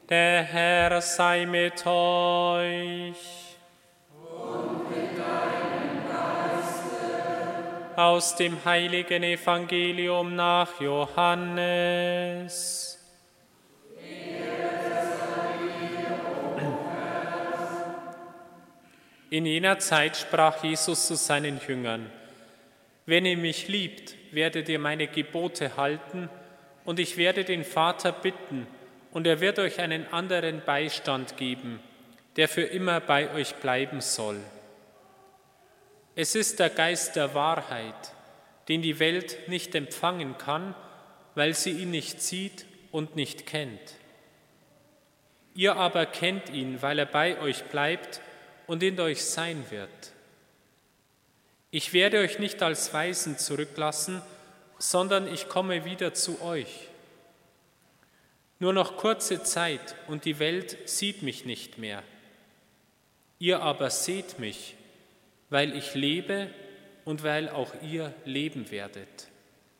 Der Herr sei mit euch. Und mit deinem Geiste. Aus dem heiligen Evangelium nach Johannes. In jener Zeit sprach Jesus zu seinen Jüngern: Wenn ihr mich liebt, werdet ihr meine Gebote halten, und ich werde den Vater bitten, und er wird euch einen anderen Beistand geben, der für immer bei euch bleiben soll. Es ist der Geist der Wahrheit, den die Welt nicht empfangen kann, weil sie ihn nicht sieht und nicht kennt. Ihr aber kennt ihn, weil er bei euch bleibt und in euch sein wird. Ich werde euch nicht als Weisen zurücklassen, sondern ich komme wieder zu euch. Nur noch kurze Zeit und die Welt sieht mich nicht mehr. Ihr aber seht mich, weil ich lebe und weil auch ihr leben werdet.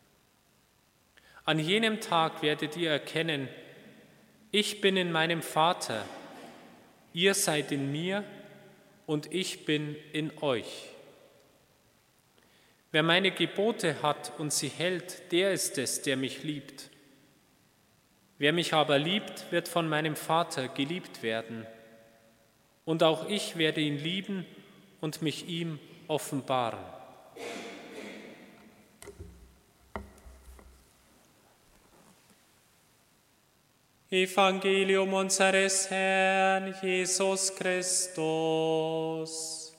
An jenem Tag werdet ihr erkennen, ich bin in meinem Vater, ihr seid in mir und ich bin in euch. Wer meine Gebote hat und sie hält, der ist es, der mich liebt. Wer mich aber liebt, wird von meinem Vater geliebt werden. Und auch ich werde ihn lieben und mich ihm offenbaren. Evangelium unseres Herrn Jesus Christus.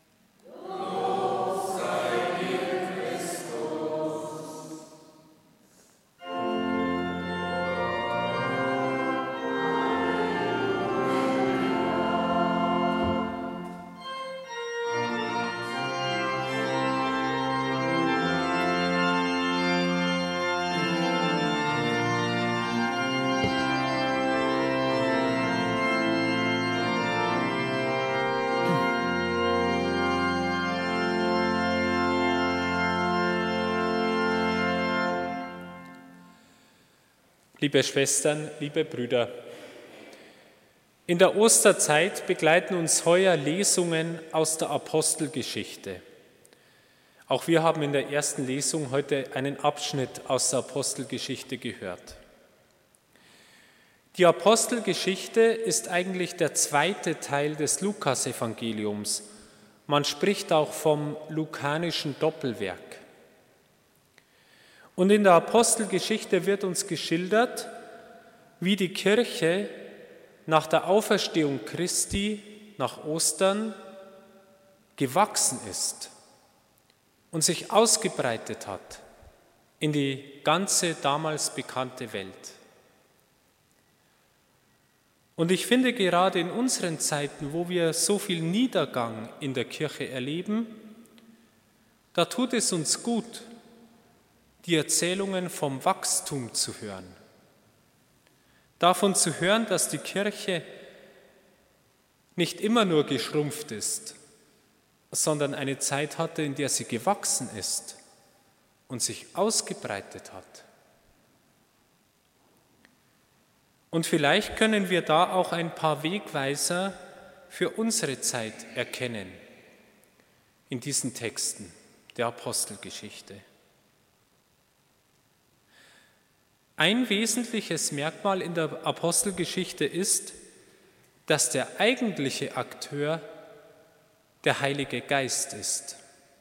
Liebe Schwestern, liebe Brüder, in der Osterzeit begleiten uns heuer Lesungen aus der Apostelgeschichte. Auch wir haben in der ersten Lesung heute einen Abschnitt aus der Apostelgeschichte gehört. Die Apostelgeschichte ist eigentlich der zweite Teil des Lukasevangeliums. Man spricht auch vom lukanischen Doppelwerk. Und in der Apostelgeschichte wird uns geschildert, wie die Kirche nach der Auferstehung Christi, nach Ostern, gewachsen ist und sich ausgebreitet hat in die ganze damals bekannte Welt. Und ich finde, gerade in unseren Zeiten, wo wir so viel Niedergang in der Kirche erleben, da tut es uns gut, die Erzählungen vom Wachstum zu hören. Davon zu hören, dass die Kirche nicht immer nur geschrumpft ist, sondern eine Zeit hatte, in der sie gewachsen ist und sich ausgebreitet hat. Und vielleicht können wir da auch ein paar Wegweiser für unsere Zeit erkennen in diesen Texten der Apostelgeschichte. Ein wesentliches Merkmal in der Apostelgeschichte ist, dass der eigentliche Akteur der Heilige Geist ist.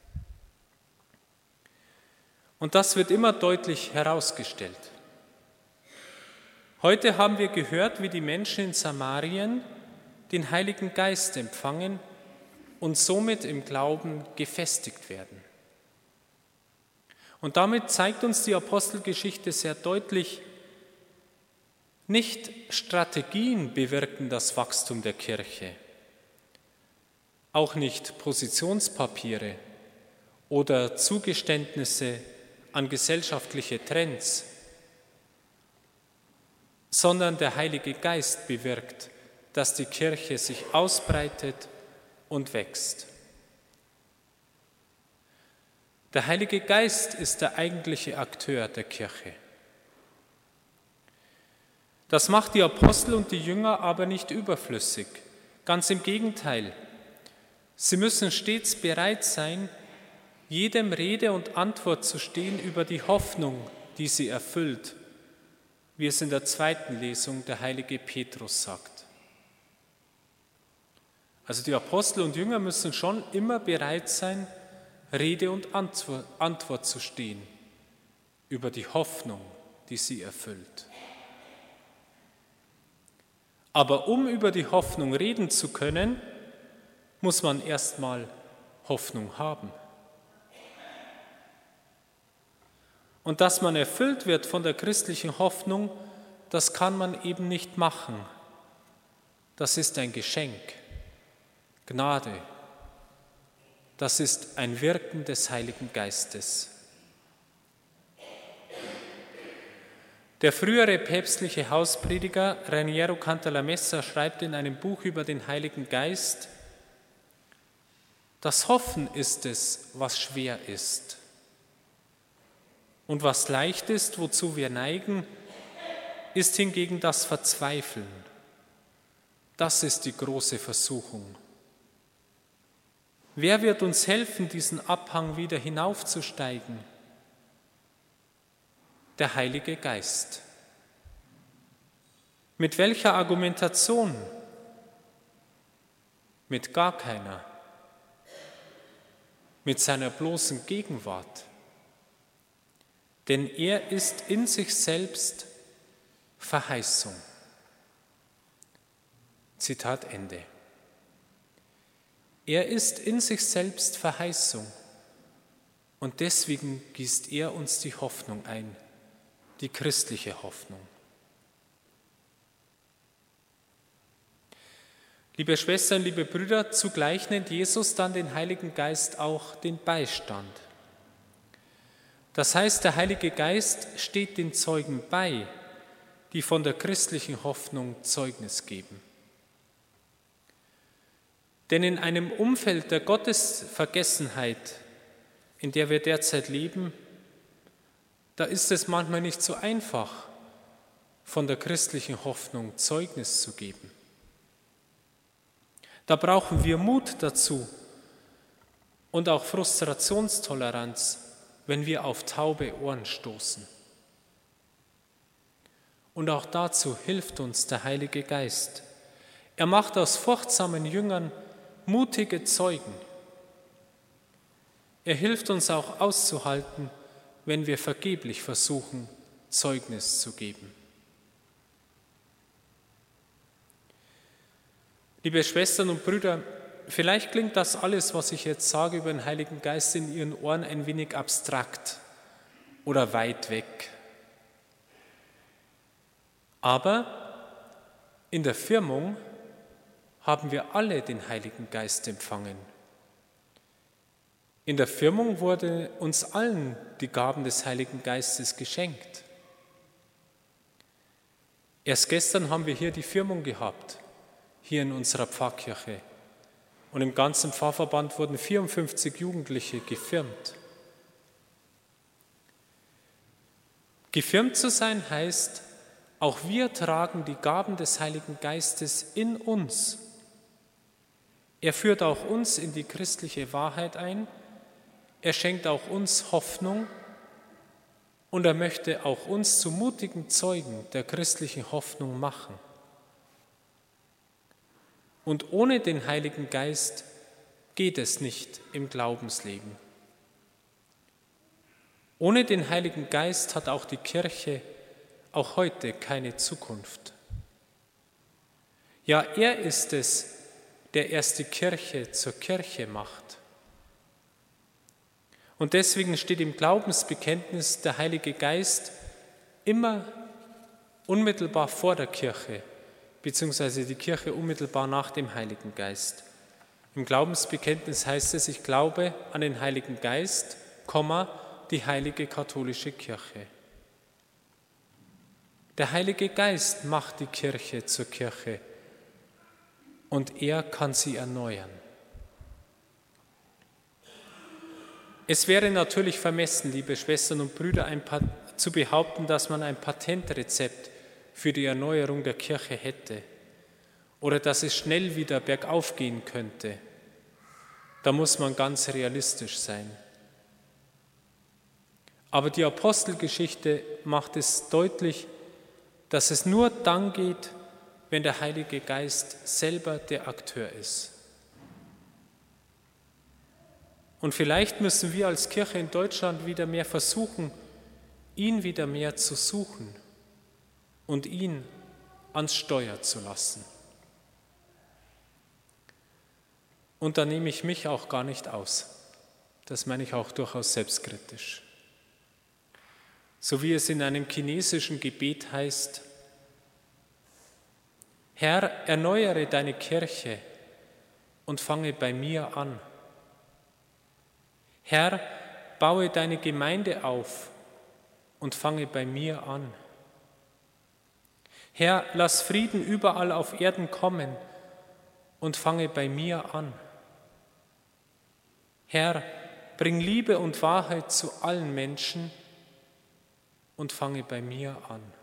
Und das wird immer deutlich herausgestellt. Heute haben wir gehört, wie die Menschen in Samarien den Heiligen Geist empfangen und somit im Glauben gefestigt werden. Und damit zeigt uns die Apostelgeschichte sehr deutlich, nicht Strategien bewirken das Wachstum der Kirche, auch nicht Positionspapiere oder Zugeständnisse an gesellschaftliche Trends, sondern der Heilige Geist bewirkt, dass die Kirche sich ausbreitet und wächst. Der Heilige Geist ist der eigentliche Akteur der Kirche. Das macht die Apostel und die Jünger aber nicht überflüssig. Ganz im Gegenteil. Sie müssen stets bereit sein, jedem Rede und Antwort zu stehen über die Hoffnung, die sie erfüllt, wie es in der zweiten Lesung der heilige Petrus sagt. Also die Apostel und Jünger müssen schon immer bereit sein, Rede und Antwort zu stehen über die Hoffnung, die sie erfüllt. Aber um über die Hoffnung reden zu können, muss man erstmal Hoffnung haben. Und dass man erfüllt wird von der christlichen Hoffnung, das kann man eben nicht machen. Das ist ein Geschenk, Gnade. Das ist ein Wirken des Heiligen Geistes. Der frühere päpstliche Hausprediger Raniero Cantalamessa schreibt in einem Buch über den Heiligen Geist: Das Hoffen ist es, was schwer ist. Und was leicht ist, wozu wir neigen, ist hingegen das Verzweifeln. Das ist die große Versuchung. Wer wird uns helfen, diesen Abhang wieder hinaufzusteigen? Der Heilige Geist. Mit welcher Argumentation? Mit gar keiner. Mit seiner bloßen Gegenwart. Denn er ist in sich selbst Verheißung. Zitat Ende. Er ist in sich selbst Verheißung und deswegen gießt er uns die Hoffnung ein, die christliche Hoffnung. Liebe Schwestern, liebe Brüder, zugleich nennt Jesus dann den Heiligen Geist auch den Beistand. Das heißt, der Heilige Geist steht den Zeugen bei, die von der christlichen Hoffnung Zeugnis geben. Denn in einem Umfeld der Gottesvergessenheit, in der wir derzeit leben, da ist es manchmal nicht so einfach, von der christlichen Hoffnung Zeugnis zu geben. Da brauchen wir Mut dazu und auch Frustrationstoleranz, wenn wir auf taube Ohren stoßen. Und auch dazu hilft uns der Heilige Geist. Er macht aus furchtsamen Jüngern mutige Zeugen. Er hilft uns auch auszuhalten, wenn wir vergeblich versuchen, Zeugnis zu geben. Liebe Schwestern und Brüder, vielleicht klingt das alles, was ich jetzt sage über den Heiligen Geist, in Ihren Ohren ein wenig abstrakt oder weit weg. Aber in der Firmung haben wir alle den Heiligen Geist empfangen. In der Firmung wurde uns allen die Gaben des Heiligen Geistes geschenkt. Erst gestern haben wir hier die Firmung gehabt, hier in unserer Pfarrkirche. Und im ganzen Pfarrverband wurden 54 Jugendliche gefirmt. Gefirmt zu sein heißt, auch wir tragen die Gaben des Heiligen Geistes in uns. Er führt auch uns in die christliche Wahrheit ein, er schenkt auch uns Hoffnung und er möchte auch uns zu mutigen Zeugen der christlichen Hoffnung machen. Und ohne den Heiligen Geist geht es nicht im Glaubensleben. Ohne den Heiligen Geist hat auch die Kirche auch heute keine Zukunft. Ja, er ist es, der erst die Kirche zur Kirche macht. Und deswegen steht im Glaubensbekenntnis der Heilige Geist immer unmittelbar vor der Kirche, beziehungsweise die Kirche unmittelbar nach dem Heiligen Geist. Im Glaubensbekenntnis heißt es, ich glaube an den Heiligen Geist, die heilige katholische Kirche. Der Heilige Geist macht die Kirche zur Kirche und er kann sie erneuern. Es wäre natürlich vermessen, liebe Schwestern und Brüder, zu behaupten, dass man ein Patentrezept für die Erneuerung der Kirche hätte oder dass es schnell wieder bergauf gehen könnte. Da muss man ganz realistisch sein. Aber die Apostelgeschichte macht es deutlich, dass es nur dann geht, wenn der Heilige Geist selber der Akteur ist. Und vielleicht müssen wir als Kirche in Deutschland wieder mehr versuchen, ihn wieder mehr zu suchen und ihn ans Steuer zu lassen. Und da nehme ich mich auch gar nicht aus. Das meine ich auch durchaus selbstkritisch. So wie es in einem chinesischen Gebet heißt: Herr, erneuere deine Kirche und fange bei mir an. Herr, baue deine Gemeinde auf und fange bei mir an. Herr, lass Frieden überall auf Erden kommen und fange bei mir an. Herr, bring Liebe und Wahrheit zu allen Menschen und fange bei mir an.